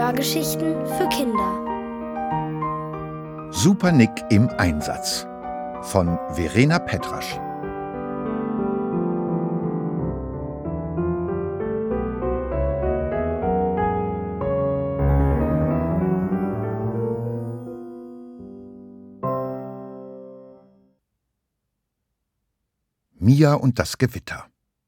Hörgeschichten für Kinder. Super Nick im Einsatz von Verena Petrasch. Mia und das Gewitter.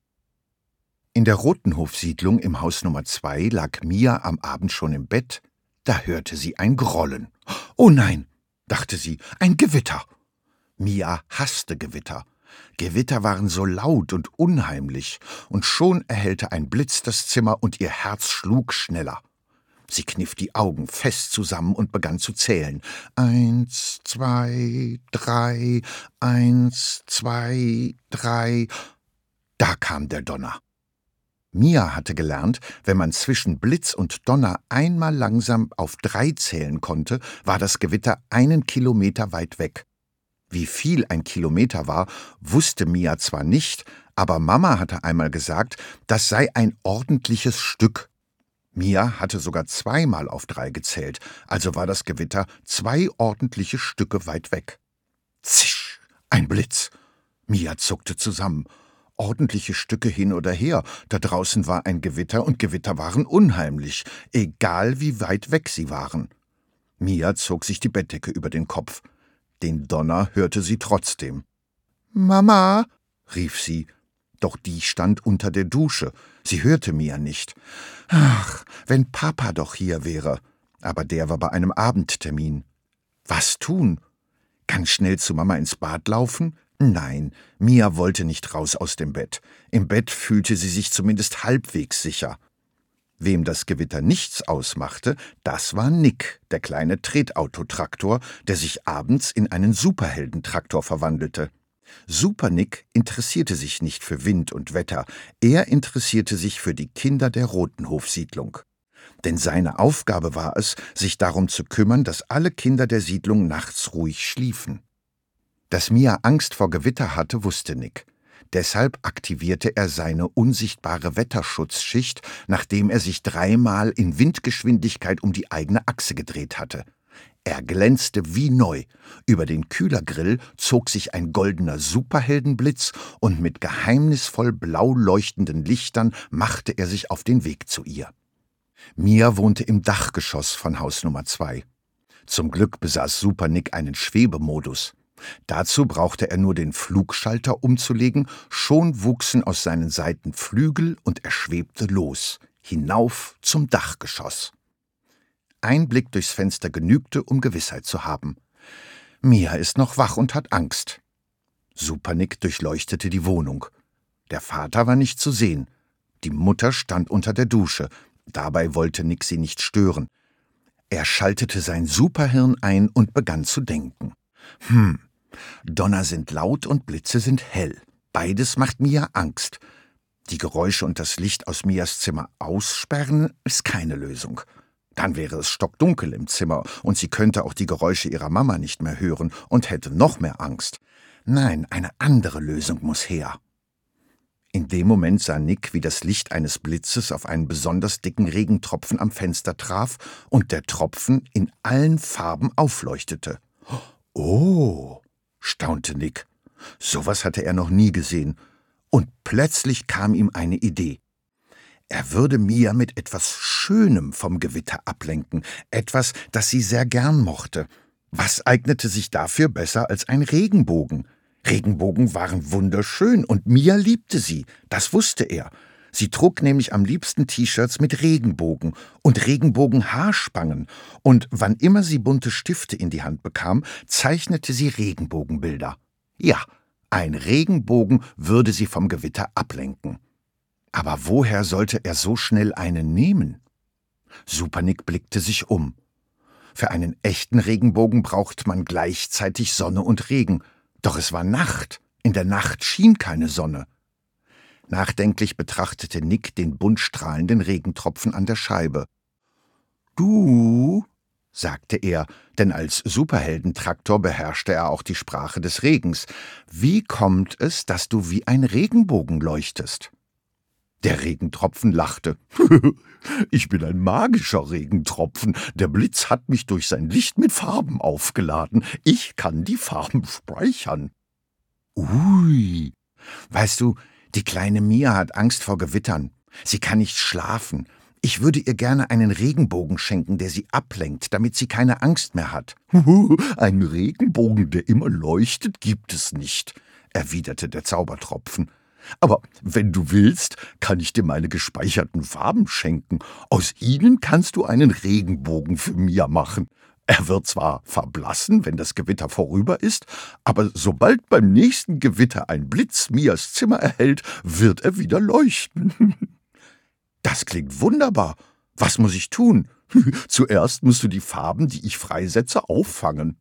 In der Rotenhofsiedlung im Haus Nummer 2 lag Mia am Abend schon im Bett, da hörte sie ein Grollen. »Oh nein«, dachte sie, »ein Gewitter!« Mia hasste Gewitter. Gewitter waren so laut und unheimlich, und schon erhellte ein Blitz das Zimmer und ihr Herz schlug schneller. Sie kniff die Augen fest zusammen und begann zu zählen. 1, 2, 3, 1, 2, 3. Da kam der Donner. Mia hatte gelernt, wenn man zwischen Blitz und Donner einmal langsam auf 3 zählen konnte, war das Gewitter 1 Kilometer weit weg. Wie viel ein Kilometer war, wusste Mia zwar nicht, aber Mama hatte einmal gesagt, das sei ein ordentliches Stück. Mia hatte sogar 2-mal auf 3 gezählt, also war das Gewitter 2 ordentliche Stücke weit weg. Zisch, ein Blitz. Mia zuckte zusammen. Ordentliche Stücke hin oder her, da draußen war ein Gewitter und Gewitter waren unheimlich, egal wie weit weg sie waren. Mia zog sich die Bettdecke über den Kopf. Den Donner hörte sie trotzdem. »Mama«, rief sie, doch die stand unter der Dusche. Sie hörte Mia nicht. »Ach, wenn Papa doch hier wäre«, aber der war bei einem Abendtermin. Was tun? Ganz schnell zu Mama ins Bad laufen? Nein, Mia wollte nicht raus aus dem Bett. Im Bett fühlte sie sich zumindest halbwegs sicher. Wem das Gewitter nichts ausmachte, das war Nick, der kleine Tretautotraktor, der sich abends in einen Superheldentraktor verwandelte. Super Nick interessierte sich nicht für Wind und Wetter, er interessierte sich für die Kinder der Rotenhofsiedlung. Denn seine Aufgabe war es, sich darum zu kümmern, dass alle Kinder der Siedlung nachts ruhig schliefen. Dass Mia Angst vor Gewitter hatte, wusste Nick. Deshalb aktivierte er seine unsichtbare Wetterschutzschicht, nachdem er sich 3-mal in Windgeschwindigkeit um die eigene Achse gedreht hatte. Er glänzte wie neu. Über den Kühlergrill zog sich ein goldener Superheldenblitz und mit geheimnisvoll blau leuchtenden Lichtern machte er sich auf den Weg zu ihr. Mia wohnte im Dachgeschoss von Haus Nummer 2. Zum Glück besaß Super Nick einen Schwebemodus. Dazu brauchte er nur den Flugschalter umzulegen, schon wuchsen aus seinen Seiten Flügel und er schwebte los, hinauf zum Dachgeschoss. Ein Blick durchs Fenster genügte, um Gewissheit zu haben. Mia ist noch wach und hat Angst. Super Nick durchleuchtete die Wohnung. Der Vater war nicht zu sehen. Die Mutter stand unter der Dusche. Dabei wollte Nick sie nicht stören. Er schaltete sein Superhirn ein und begann zu denken. Donner sind laut und Blitze sind hell. Beides macht Mia Angst. Die Geräusche und das Licht aus Mias Zimmer aussperren ist keine Lösung. Dann wäre es stockdunkel im Zimmer und sie könnte auch die Geräusche ihrer Mama nicht mehr hören und hätte noch mehr Angst. Nein, eine andere Lösung muss her. In dem Moment sah Nick, wie das Licht eines Blitzes auf einen besonders dicken Regentropfen am Fenster traf und der Tropfen in allen Farben aufleuchtete. »Oh«, staunte Nick. Sowas hatte er noch nie gesehen. Und plötzlich kam ihm eine Idee. Er würde Mia mit etwas Schönem vom Gewitter ablenken, etwas, das sie sehr gern mochte. Was eignete sich dafür besser als ein Regenbogen? Regenbogen waren wunderschön und Mia liebte sie, das wusste er. Sie trug nämlich am liebsten T-Shirts mit Regenbogen und Regenbogen-Haarspangen, und wann immer sie bunte Stifte in die Hand bekam, zeichnete sie Regenbogenbilder. Ja, ein Regenbogen würde sie vom Gewitter ablenken. Aber woher sollte er so schnell einen nehmen? Super Nick blickte sich um. Für einen echten Regenbogen braucht man gleichzeitig Sonne und Regen. Doch es war Nacht. In der Nacht schien keine Sonne. Nachdenklich betrachtete Nick den bunt strahlenden Regentropfen an der Scheibe. »Du«, sagte er, denn als Superheldentraktor beherrschte er auch die Sprache des Regens, »wie kommt es, dass du wie ein Regenbogen leuchtest?« Der Regentropfen lachte. »Ich bin ein magischer Regentropfen. Der Blitz hat mich durch sein Licht mit Farben aufgeladen. Ich kann die Farben speichern.« »Ui, weißt du, die kleine Mia hat Angst vor Gewittern. Sie kann nicht schlafen. Ich würde ihr gerne einen Regenbogen schenken, der sie ablenkt, damit sie keine Angst mehr hat.« »Einen Regenbogen, der immer leuchtet, gibt es nicht«, erwiderte der Zaubertropfen. »Aber wenn du willst, kann ich dir meine gespeicherten Farben schenken. Aus ihnen kannst du einen Regenbogen für Mia machen. Er wird zwar verblassen, wenn das Gewitter vorüber ist, aber sobald beim nächsten Gewitter ein Blitz Mias Zimmer erhellt, wird er wieder leuchten.« »Das klingt wunderbar. Was muss ich tun?« »Zuerst musst du die Farben, die ich freisetze, auffangen.«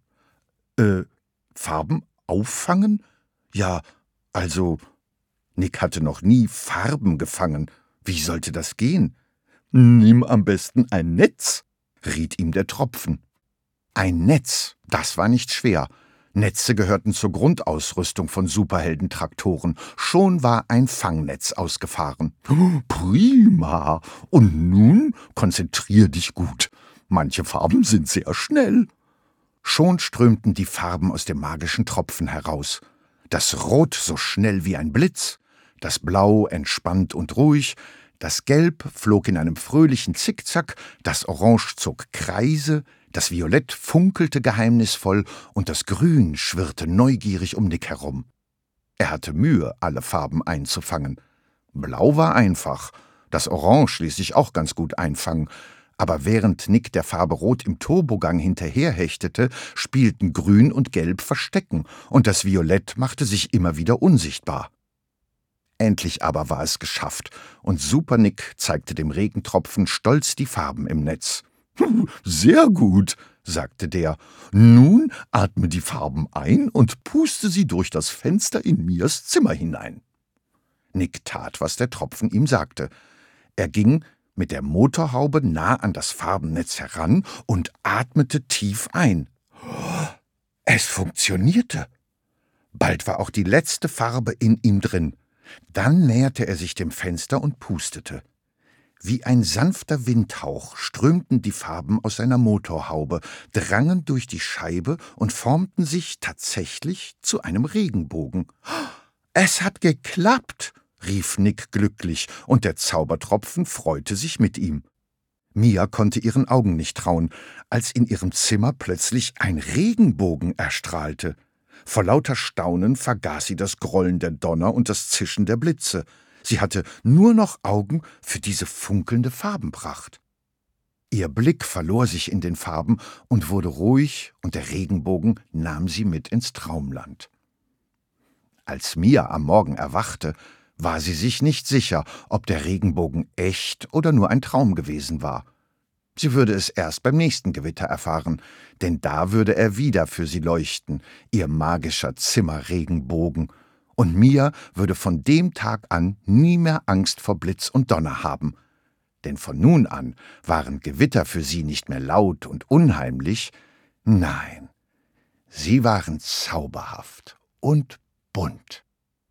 Farben auffangen? Ja, also, Nick hatte noch nie Farben gefangen. Wie sollte das gehen? »Nimm am besten ein Netz«, riet ihm der Tropfen. Ein Netz, das war nicht schwer. Netze gehörten zur Grundausrüstung von Superheldentraktoren. Schon war ein Fangnetz ausgefahren. »Prima! Und nun konzentrier dich gut. Manche Farben sind sehr schnell.« Schon strömten die Farben aus dem magischen Tropfen heraus. Das Rot so schnell wie ein Blitz, das Blau entspannt und ruhig, das Gelb flog in einem fröhlichen Zickzack, das Orange zog Kreise, das Violett funkelte geheimnisvoll und das Grün schwirrte neugierig um Nick herum. Er hatte Mühe, alle Farben einzufangen. Blau war einfach, das Orange ließ sich auch ganz gut einfangen, aber während Nick der Farbe Rot im Turbogang hinterherhechtete, spielten Grün und Gelb Verstecken und das Violett machte sich immer wieder unsichtbar. Endlich aber war es geschafft, und Super Nick zeigte dem Regentropfen stolz die Farben im Netz. »Sehr gut«, sagte der. »Nun atme die Farben ein und puste sie durch das Fenster in Mias Zimmer hinein.« Nick tat, was der Tropfen ihm sagte. Er ging mit der Motorhaube nah an das Farbennetz heran und atmete tief ein. Es funktionierte. Bald war auch die letzte Farbe in ihm drin. Dann näherte er sich dem Fenster und pustete. Wie ein sanfter Windhauch strömten die Farben aus seiner Motorhaube, drangen durch die Scheibe und formten sich tatsächlich zu einem Regenbogen. »Es hat geklappt«, rief Nick glücklich, und der Zaubertropfen freute sich mit ihm. Mia konnte ihren Augen nicht trauen, als in ihrem Zimmer plötzlich ein Regenbogen erstrahlte. Vor lauter Staunen vergaß sie das Grollen der Donner und das Zischen der Blitze. Sie hatte nur noch Augen für diese funkelnde Farbenpracht. Ihr Blick verlor sich in den Farben und wurde ruhig, und der Regenbogen nahm sie mit ins Traumland. Als Mia am Morgen erwachte, war sie sich nicht sicher, ob der Regenbogen echt oder nur ein Traum gewesen war. Sie würde es erst beim nächsten Gewitter erfahren, denn da würde er wieder für sie leuchten, ihr magischer Zimmerregenbogen, und Mia würde von dem Tag an nie mehr Angst vor Blitz und Donner haben. Denn von nun an waren Gewitter für sie nicht mehr laut und unheimlich, nein, sie waren zauberhaft und bunt.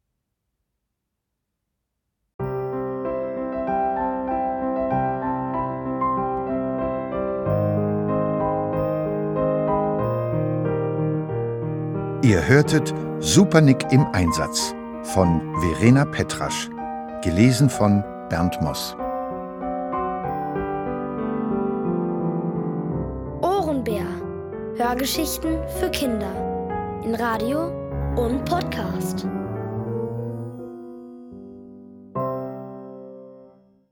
Ihr hörtet Super Nick im Einsatz von Verena Petrasch, gelesen von Bernd Moss. Ohrenbär. Hörgeschichten für Kinder. In Radio und Podcast.